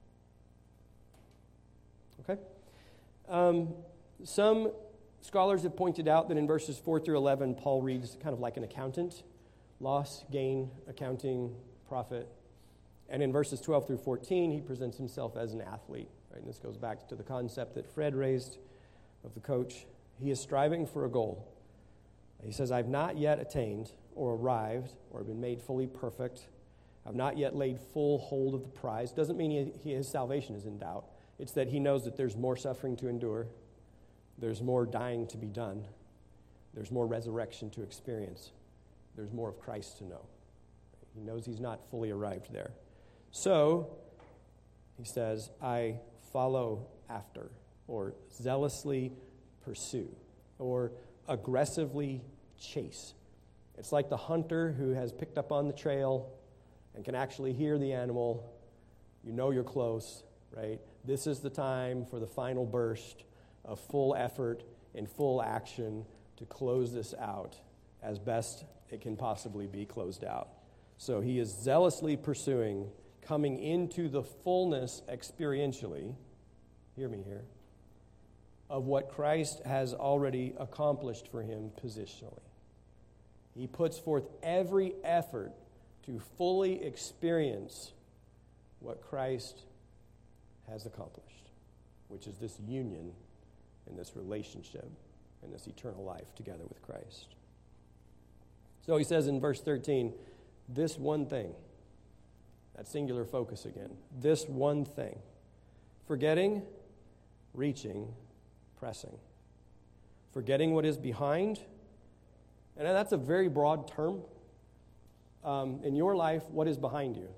[SPEAKER 3] Okay. Um, some scholars have pointed out that in verses four through eleven, Paul reads kind of like an accountant. Loss, gain, accounting, profit. And in verses twelve through fourteen, he presents himself as an athlete. Right? And this goes back to the concept that Fred raised of the coach. He is striving for a goal. He says, I've not yet attained or arrived or been made fully perfect. I've not yet laid full hold of the prize. Doesn't mean he, he, his salvation is in doubt. It's that he knows that there's more suffering to endure. There's more dying to be done. There's more resurrection to experience. There's more of Christ to know. He knows he's not fully arrived there. So, he says, I follow after, or zealously pursue, or aggressively chase. It's like the hunter who has picked up on the trail and can actually hear the animal. You know you're close, right? This is the time for the final burst of full effort and full action to close this out as best it can possibly be closed out. So he is zealously pursuing coming into the fullness experientially, hear me here, of what Christ has already accomplished for him positionally. He puts forth every effort to fully experience what Christ has accomplished, which is this union and this relationship and this eternal life together with Christ. So he says in verse thirteen, this one thing, that singular focus again, this one thing, forgetting, reaching, pressing. Forgetting what is behind, and that's a very broad term. Um, in your life, what is behind you?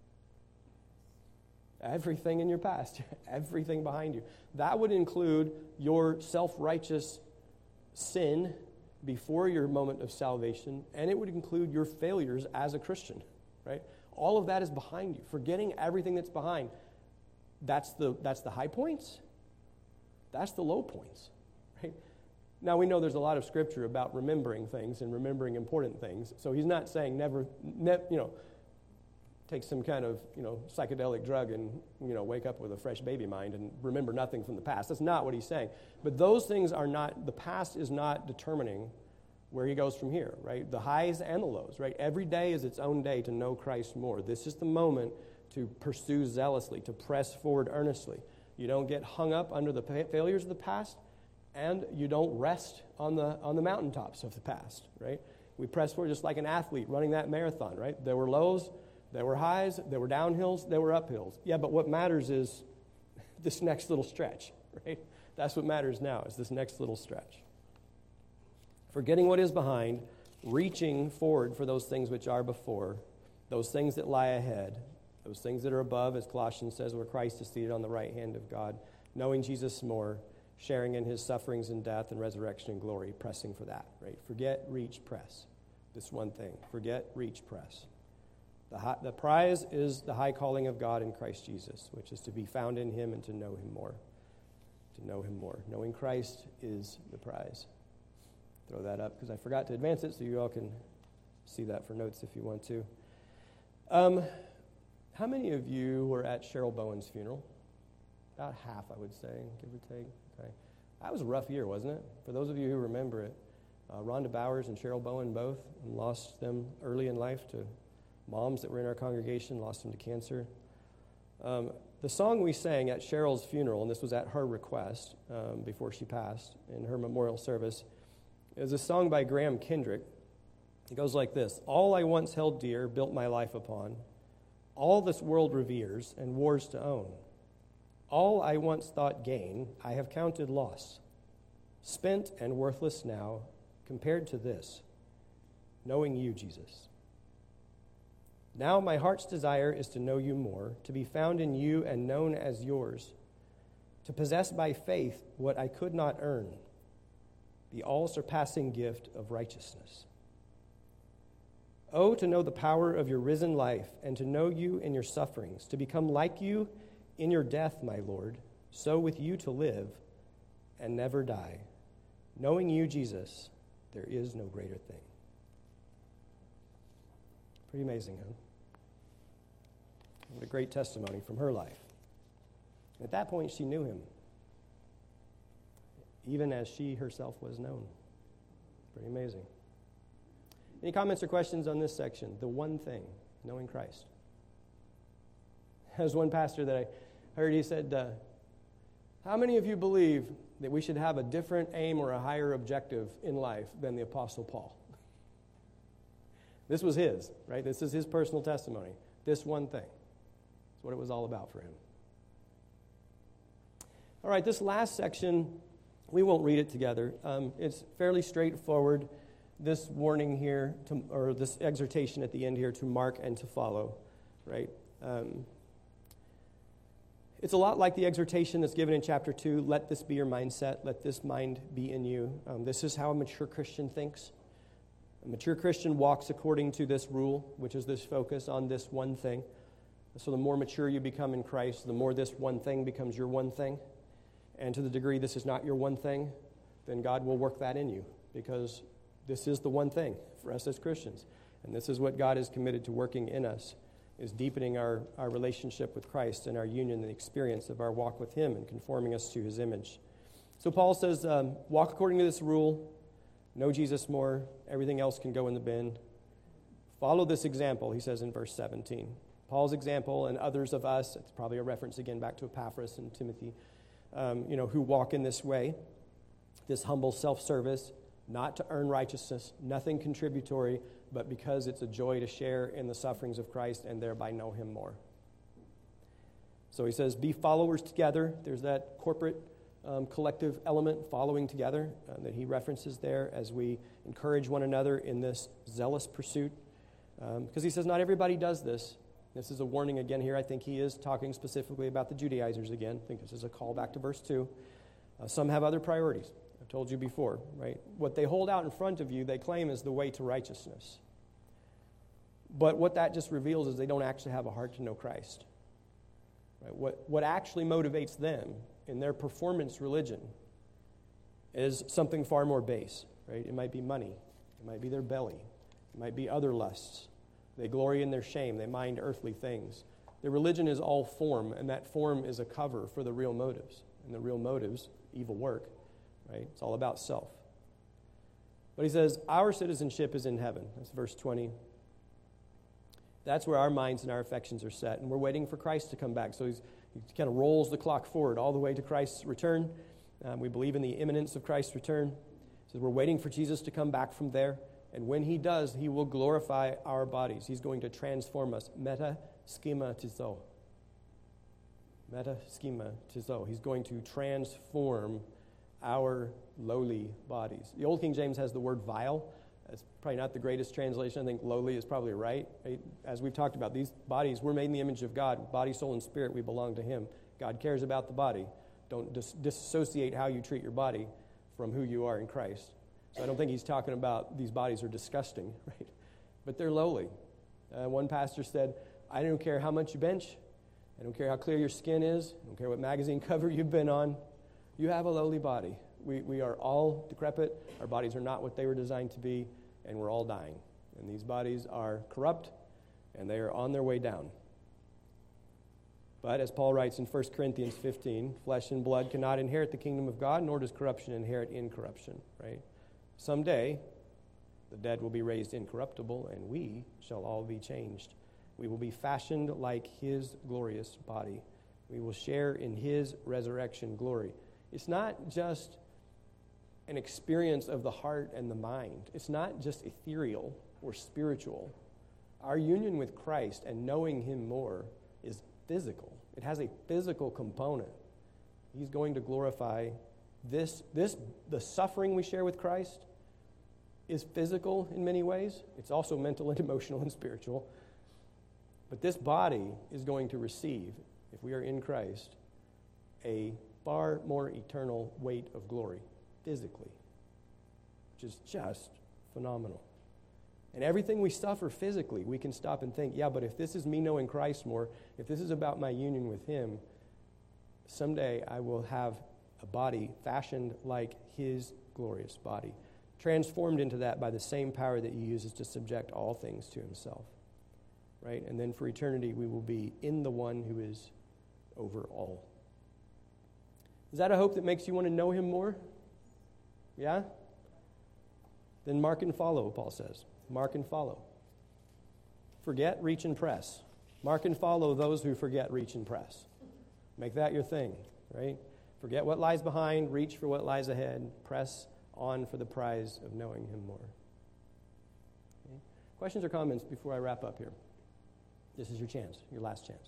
[SPEAKER 3] Everything in your past, everything behind you. That would include your self-righteous sin before your moment of salvation, and it would include your failures as a Christian, right? All of that is behind you. Forgetting everything that's behind, that's the that's the high points, that's the low points, right? Now, we know there's a lot of scripture about remembering things and remembering important things, so he's not saying never, ne- you know, take some kind of, you know, psychedelic drug and, you know, wake up with a fresh baby mind and remember nothing from the past. That's not what he's saying. But those things are not, the past is not determining where he goes from here, right? The highs and the lows, right? Every day is its own day to know Christ more. This is the moment to pursue zealously, to press forward earnestly. You don't get hung up under the pa- failures of the past, and you don't rest on the on the mountaintops of the past, right? We press forward just like an athlete running that marathon, right? There were lows, there were highs, there were downhills, there were uphills. Yeah, but what matters is this next little stretch, right? That's what matters now, is this next little stretch. Forgetting what is behind, reaching forward for those things which are before, those things that lie ahead, those things that are above, as Colossians says, where Christ is seated on the right hand of God, knowing Jesus more, sharing in his sufferings and death and resurrection and glory, pressing for that, right? Forget, reach, press. This one thing. Forget, reach, press. The, high, the prize is the high calling of God in Christ Jesus, which is to be found in him and to know him more. To know him more. Knowing Christ is the prize. Throw that up because I forgot to advance it, so you all can see that for notes if you want to. Um, how many of you were at Cheryl Bowen's funeral? About half, I would say, give or take. Okay. That was a rough year, wasn't it? For those of you who remember it, uh, Rhonda Bowers and Cheryl Bowen both lost them early in life to moms that were in our congregation, lost them to cancer. Um, the song we sang at Cheryl's funeral, and this was at her request um, before she passed in her memorial service, is a song by Graham Kendrick. It goes like this: all I once held dear, built my life upon, all this world reveres and wars to own. All I once thought gain, I have counted loss, spent and worthless now, compared to this, knowing you, Jesus. Now my heart's desire is to know you more, to be found in you and known as yours, to possess by faith what I could not earn, the all-surpassing gift of righteousness. Oh, to know the power of your risen life and to know you in your sufferings, to become like you in your death, my Lord, so with you to live and never die. Knowing you, Jesus, there is no greater thing. Pretty amazing, huh? What a great testimony from her life. At that point, she knew him, even as she herself was known. Pretty amazing. Any comments or questions on this section? The one thing, knowing Christ. There's one pastor that I heard, he said, uh, how many of you believe that we should have a different aim or a higher objective in life than the Apostle Paul? This was his, right? This is his personal testimony. This one thing. That's what it was all about for him. All right, this last section, we won't read it together. Um, it's fairly straightforward. This warning here, to, or this exhortation at the end here to mark and to follow, right? Um, It's a lot like the exhortation that's given in chapter two. Let this be your mindset. Let this mind be in you. Um, this is how a mature Christian thinks. A mature Christian walks according to this rule, which is this focus on this one thing. So the more mature you become in Christ, the more this one thing becomes your one thing. And to the degree this is not your one thing, then God will work that in you, because this is the one thing for us as Christians. And this is what God is committed to working in us, is deepening our, our relationship with Christ and our union and the experience of our walk with Him and conforming us to His image. So Paul says, um, walk according to this rule, know Jesus more, everything else can go in the bin. Follow this example, he says in verse seventeen. Paul's example and others of us, it's probably a reference again back to Epaphras and Timothy, um, you know, who walk in this way, this humble self-service, not to earn righteousness, nothing contributory, but because it's a joy to share in the sufferings of Christ and thereby know Him more. So he says, be followers together. There's that corporate, um, collective element, following together, uh, that he references there as we encourage one another in this zealous pursuit. Um, because he says not everybody does this. This is a warning again here. I think he is talking specifically about the Judaizers again. I think this is a call back to verse two. Uh, some have other priorities. I've told you before, right? What they hold out in front of you, they claim is the way to righteousness. But what that just reveals is they don't actually have a heart to know Christ. Right? What, what actually motivates them in their performance religion is something far more base, right? It might be money. It might be their belly. It might be other lusts. They glory in their shame. They mind earthly things. Their religion is all form, and that form is a cover for the real motives. And the real motives, evil work, right? It's all about self. But he says, our citizenship is in heaven. That's verse twenty. That's where our minds and our affections are set. And we're waiting for Christ to come back. So he's, he kind of rolls the clock forward all the way to Christ's return. Um, we believe in the imminence of Christ's return. He says we're waiting for Jesus to come back from there. And when he does, he will glorify our bodies. He's going to transform us. Meta schematizo. Meta schematizo. He's going to transform our lowly bodies. The Old King James has the word vile. That's probably not the greatest translation. I think lowly is probably right. right. As we've talked about, these bodies, we're made in the image of God. Body, soul, and spirit, we belong to Him. God cares about the body. Don't dis- disassociate how you treat your body from who you are in Christ. So I don't think he's talking about these bodies are disgusting, right? But they're lowly. Uh, one pastor said, I don't care how much you bench. I don't care how clear your skin is. I don't care what magazine cover you've been on. You have a lowly body. We we are all decrepit. Our bodies are not what they were designed to be, and we're all dying. And these bodies are corrupt, and they are on their way down. But as Paul writes in First Corinthians fifteen, flesh and blood cannot inherit the kingdom of God, nor does corruption inherit incorruption, right? Someday, the dead will be raised incorruptible, and we shall all be changed. We will be fashioned like His glorious body. We will share in His resurrection glory. It's not just an experience of the heart and the mind. It's not just ethereal or spiritual. Our union with Christ and knowing Him more is physical. It has a physical component. He's going to glorify this. This, the suffering we share with Christ is physical in many ways. It's also mental and emotional and spiritual. But this body is going to receive, if we are in Christ, a far more eternal weight of glory, physically, which is just phenomenal. And everything we suffer physically, we can stop and think, yeah, but if this is me knowing Christ more, if this is about my union with Him, someday I will have a body fashioned like His glorious body, transformed into that by the same power that He uses to subject all things to Himself. Right? And then for eternity, we will be in the one who is over all. Is that a hope that makes you want to know Him more? Yeah? Then mark and follow, Paul says. Mark and follow. Forget, reach, and press. Mark and follow those who forget, reach, and press. Make that your thing, right? Forget what lies behind, reach for what lies ahead, press on for the prize of knowing Him more. Okay? Questions or comments before I wrap up here? This is your chance, your last chance.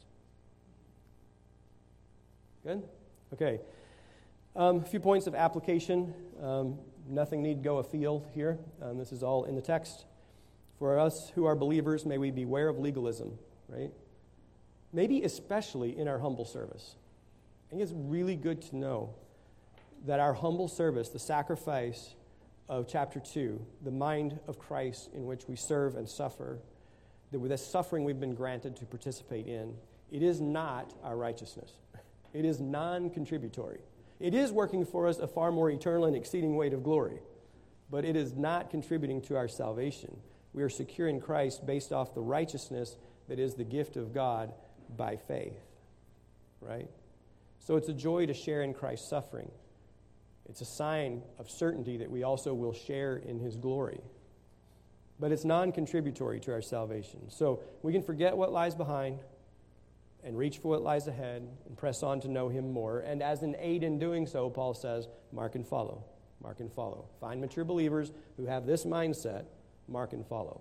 [SPEAKER 3] Good? Okay. Um, a few points of application. Um, nothing need go afield here. Um, this is all in the text. For us who are believers, may we beware of legalism, right? Maybe especially in our humble service. I think it's really good to know that our humble service, the sacrifice of chapter two, the mind of Christ in which we serve and suffer, that with this suffering we've been granted to participate in, it is not our righteousness. It is non-contributory. It is working for us a far more eternal and exceeding weight of glory, but it is not contributing to our salvation. We are secure in Christ based off the righteousness that is the gift of God by faith, right? So it's a joy to share in Christ's suffering. It's a sign of certainty that we also will share in his glory. But it's non-contributory to our salvation. So we can forget what lies behind and reach for what lies ahead and press on to know him more. And as an aid in doing so, Paul says, mark and follow, mark and follow. Find mature believers who have this mindset, mark and follow.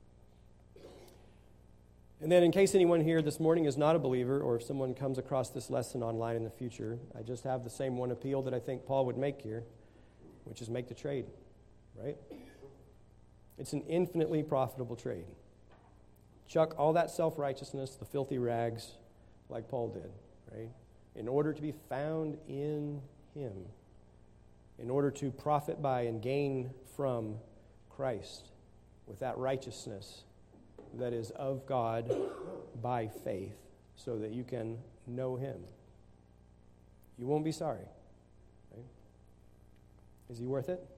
[SPEAKER 3] And then in case anyone here this morning is not a believer, or if someone comes across this lesson online in the future, I just have the same one appeal that I think Paul would make here, which is make the trade, right? It's an infinitely profitable trade. Chuck all that self-righteousness, the filthy rags, like Paul did, right? In order to be found in him, in order to profit by and gain from Christ with that righteousness that is of God by faith, so that you can know him. You won't be sorry. Right? Is he worth it?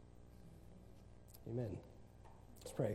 [SPEAKER 3] Amen. Let's pray.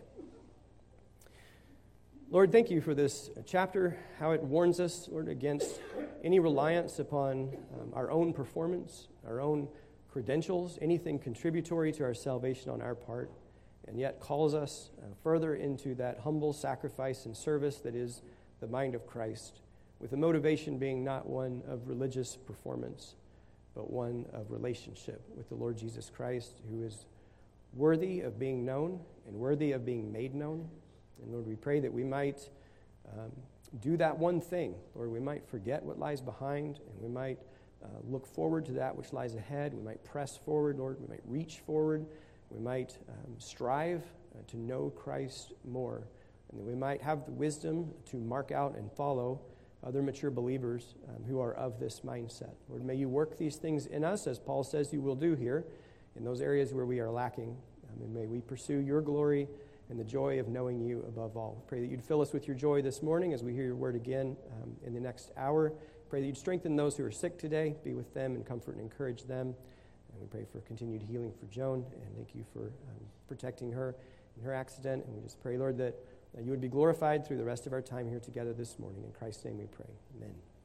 [SPEAKER 3] Lord, thank you for this chapter, how it warns us, Lord, against any reliance upon um, our own performance, our own credentials, anything contributory to our salvation on our part, and yet calls us uh, further into that humble sacrifice and service that is the mind of Christ, with the motivation being not one of religious performance, but one of relationship with the Lord Jesus Christ, who is worthy of being known and worthy of being made known. And Lord, we pray that we might um, do that one thing. Lord, we might forget what lies behind, and we might uh, look forward to that which lies ahead. We might press forward, Lord. We might reach forward. We might um, strive uh, to know Christ more, and that we might have the wisdom to mark out and follow other mature believers um, who are of this mindset. Lord, may you work these things in us, as Paul says you will do here, in those areas where we are lacking. Um, and may we pursue your glory and the joy of knowing you above all. Pray that you'd fill us with your joy this morning as we hear your word again um, in the next hour. Pray that you'd strengthen those who are sick today, be with them and comfort and encourage them. And we pray for continued healing for Joan, and thank you for um, protecting her in her accident. And we just pray, Lord, that uh, you would be glorified through the rest of our time here together this morning. In Christ's name we pray. Amen.